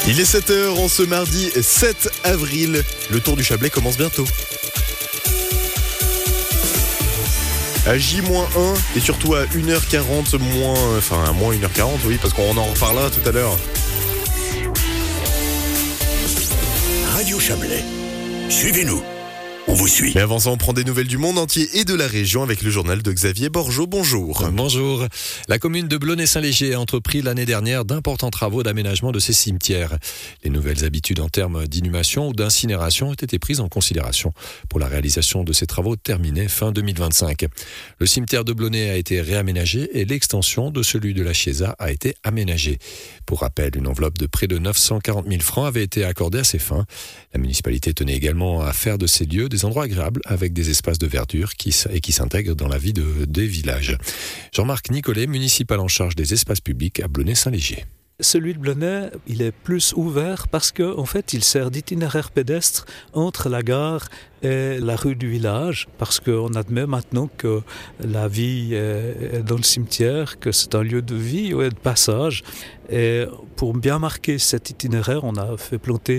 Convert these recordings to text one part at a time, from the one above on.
Il est 7h en ce mardi 7 avril. Le Tour du Chablais commence bientôt. À J-1 et surtout à 1h40 moins 1h40, oui, parce qu'on en reparlera tout à l'heure. Radio Chablais, suivez-nous, on vous suit. Mais avant ça, on prend des nouvelles du monde entier et de la région avec le journal de Xavier Borgeaud. Bonjour. Bonjour. La commune de Blonay-Saint-Léger a entrepris l'année dernière d'importants travaux d'aménagement de ses cimetières. Les nouvelles habitudes en termes d'inhumation ou d'incinération ont été prises en considération pour la réalisation de ces travaux terminés fin 2025. Le cimetière de Blonay a été réaménagé et l'extension de celui de la Chiesa a été aménagée. Pour rappel, une enveloppe de près de 940 000 francs avait été accordée à ces fins. La municipalité tenait également à faire de ces lieux des endroits agréables avec des espaces de verdure qui s'intègrent dans la vie des villages. Jean-Marc Nicolet, municipal en charge des espaces publics à Blonay-Saint-Léger. Celui de Blonay, il est plus ouvert parce qu'en fait, il sert d'itinéraire pédestre entre la gare et la rue du village, parce qu'on admet maintenant que la vie est dans le cimetière, que c'est un lieu de vie ou de passage. Et pour bien marquer cet itinéraire, on a fait planter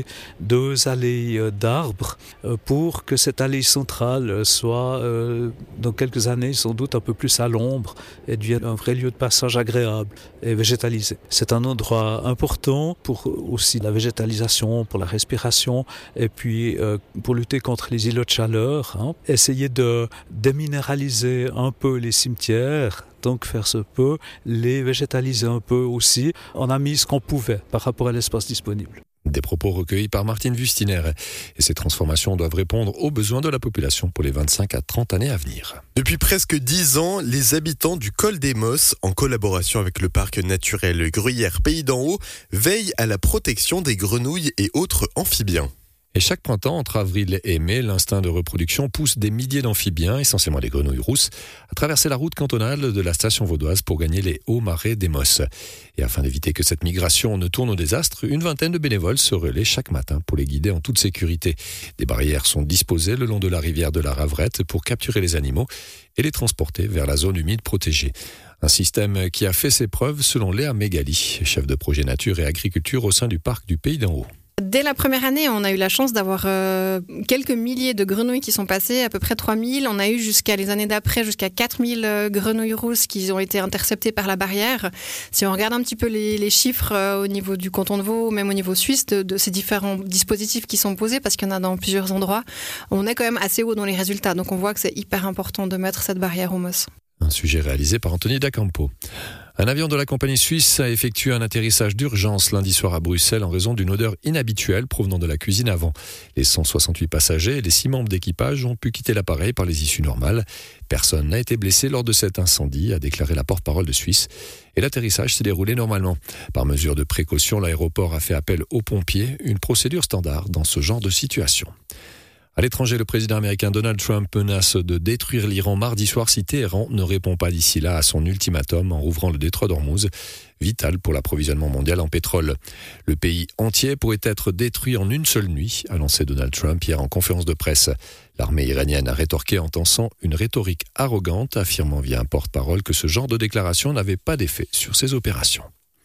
2 allées d'arbres pour que cette allée centrale soit, dans quelques années, sans doute un peu plus à l'ombre et devienne un vrai lieu de passage agréable et végétalisé. C'est un endroit important pour aussi la végétalisation, pour la respiration et puis pour lutter contre les îlots de chaleur. Essayer de déminéraliser un peu les cimetières, donc faire se peut, les végétaliser un peu aussi. On a mis ce qu'on pouvait par rapport à l'espace disponible. Des propos recueillis par Martine Wustiner. Et ces transformations doivent répondre aux besoins de la population pour les 25 à 30 années à venir. Depuis presque 10 ans, les habitants du Col des Mosses, en collaboration avec le parc naturel Gruyère Pays d'en Haut, veillent à la protection des grenouilles et autres amphibiens. Et chaque printemps, entre avril et mai, l'instinct de reproduction pousse des milliers d'amphibiens, essentiellement des grenouilles rousses, à traverser la route cantonale de la station vaudoise pour gagner les hauts marais des Mosses. Et afin d'éviter que cette migration ne tourne au désastre, une vingtaine de bénévoles se relaient chaque matin pour les guider en toute sécurité. Des barrières sont disposées le long de la rivière de la Ravrette pour capturer les animaux et les transporter vers la zone humide protégée. Un système qui a fait ses preuves selon Léa Mégali, chef de projet nature et agriculture au sein du parc du Pays d'en Haut. Dès la première année, on a eu la chance d'avoir quelques milliers de grenouilles qui sont passées, à peu près 3000. On a eu jusqu'à les années d'après, jusqu'à 4000 grenouilles rousses qui ont été interceptées par la barrière. Si on regarde un petit peu les chiffres au niveau du canton de Vaud, même au niveau suisse, de ces différents dispositifs qui sont posés, parce qu'il y en a dans plusieurs endroits, on est quand même assez haut dans les résultats. Donc on voit que c'est hyper important de mettre cette barrière aux Mosses. Un sujet réalisé par Anthony Dacampo. Un avion de la compagnie suisse a effectué un atterrissage d'urgence lundi soir à Bruxelles en raison d'une odeur inhabituelle provenant de la cuisine avant. Les 168 passagers et les 6 membres d'équipage ont pu quitter l'appareil par les issues normales. Personne n'a été blessé lors de cet incendie, a déclaré la porte-parole de Suisse. Et l'atterrissage s'est déroulé normalement. Par mesure de précaution, l'aéroport a fait appel aux pompiers, une procédure standard dans ce genre de situation. À l'étranger, le président américain Donald Trump menace de détruire l'Iran mardi soir si Téhéran ne répond pas d'ici là à son ultimatum en rouvrant le détroit d'Ormuz, vital pour l'approvisionnement mondial en pétrole. Le pays entier pourrait être détruit en une seule nuit, a lancé Donald Trump hier en conférence de presse. L'armée iranienne a rétorqué en tentant une rhétorique arrogante, affirmant via un porte-parole que ce genre de déclaration n'avait pas d'effet sur ses opérations.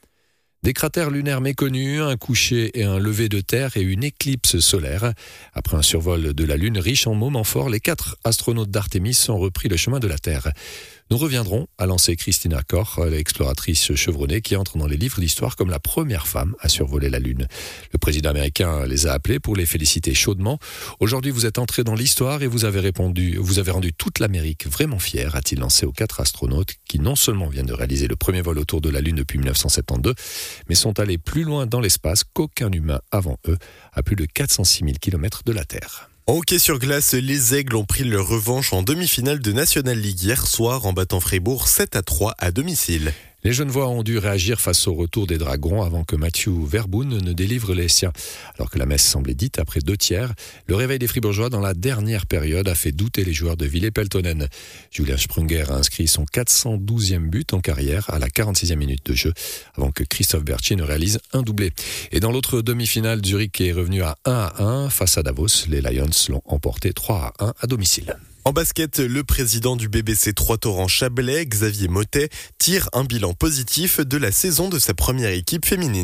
Des cratères lunaires méconnus, un coucher et un lever de terre et une éclipse solaire. Après un survol de la Lune riche en moments forts, les 4 astronautes d'Artémis ont repris le chemin de la Terre. Nous reviendrons, a lancé Christina Koch, l'exploratrice chevronnée qui entre dans les livres d'histoire comme la première femme à survoler la Lune. Le président américain les a appelés pour les féliciter chaudement. Aujourd'hui, vous êtes entrés dans l'histoire et vous avez rendu toute l'Amérique vraiment fière, a-t-il lancé aux 4 astronautes qui non seulement viennent de réaliser le premier vol autour de la Lune depuis 1972, mais sont allés plus loin dans l'espace qu'aucun humain avant eux, à plus de 406 000 km de la Terre. En hockey sur glace, les Aigles ont pris leur revanche en demi-finale de National League hier soir en battant Fribourg 7-3 à domicile. Les Genevois ont dû réagir face au retour des Dragons avant que Mathieu Verboen ne délivre les siens. Alors que la messe semblait dite après 2 tiers, le réveil des Fribourgeois dans la dernière période a fait douter les joueurs de Ville-Peltonen. Julien Sprunger a inscrit son 412e but en carrière à la 46e minute de jeu, avant que Christophe Berthier ne réalise un doublé. Et dans l'autre demi-finale, Zurich est revenu à 1-1 face à Davos. Les Lions l'ont emporté 3-1 à domicile. En basket, le président du BBC Trois-Torrents Chablais, Xavier Mottet, tire un bilan positif de la saison de sa première équipe féminine.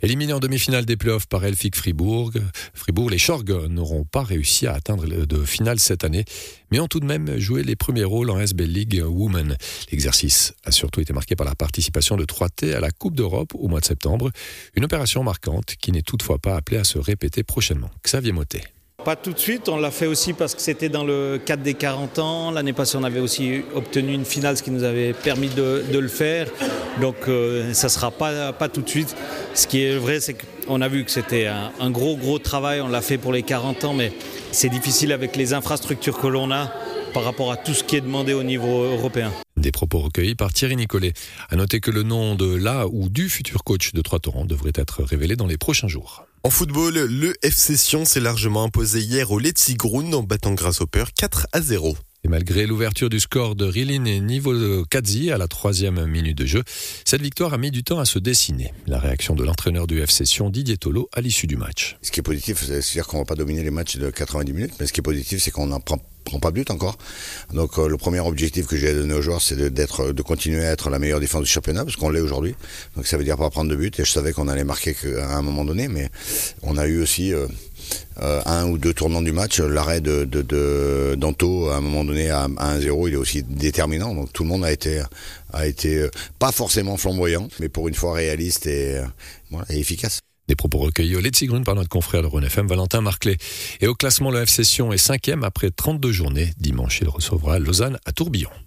Éliminés en demi-finale des playoffs par Elfic Fribourg, les Schorg n'auront pas réussi à atteindre de finale cette année, mais ont tout de même joué les premiers rôles en SBL League Women. L'exercice a surtout été marqué par la participation de 3T à la Coupe d'Europe au mois de septembre, une opération marquante qui n'est toutefois pas appelée à se répéter prochainement. Xavier Motet. Pas tout de suite, on l'a fait aussi parce que c'était dans le cadre des 40 ans. L'année passée, on avait aussi obtenu une finale, ce qui nous avait permis de le faire. Donc ça ne sera pas tout de suite. Ce qui est vrai, c'est qu'on a vu que c'était un gros travail. On l'a fait pour les 40 ans, mais c'est difficile avec les infrastructures que l'on a par rapport à tout ce qui est demandé au niveau européen. Des propos recueillis par Thierry Nicolet. À noter que le nom de la ou du futur coach de Troyes-Torrents devrait être révélé dans les prochains jours. En football, le FC Sion s'est largement imposé hier au Letzigrund en battant Grasshopper 4-0. Et malgré l'ouverture du score de Rilin et Nivo-Kadzi à la 3e minute de jeu, cette victoire a mis du temps à se dessiner. La réaction de l'entraîneur du FC Sion, Didier Tolo, à l'issue du match. Ce qui est positif, c'est-à-dire qu'on ne va pas dominer les matchs de 90 minutes, mais ce qui est positif, c'est qu'on n'en prend pas de but encore. Donc le premier objectif que j'ai donné aux joueurs, c'est de continuer à être la meilleure défense du championnat, parce qu'on l'est aujourd'hui. Donc ça veut dire pas prendre de but, et je savais qu'on allait marquer à un moment donné, mais on a eu aussi un ou deux tournants du match. L'arrêt d'Anto à un moment donné à 1-0, il est aussi déterminant. Donc tout le monde a été pas forcément flamboyant, mais pour une fois réaliste et efficace. Des propos recueillis au Letzigrund par notre confrère de Rhône FM, Valentin Marclay. Et au classement, le FC Sion est 5e après 32 journées. Dimanche, il recevra Lausanne à Tourbillon.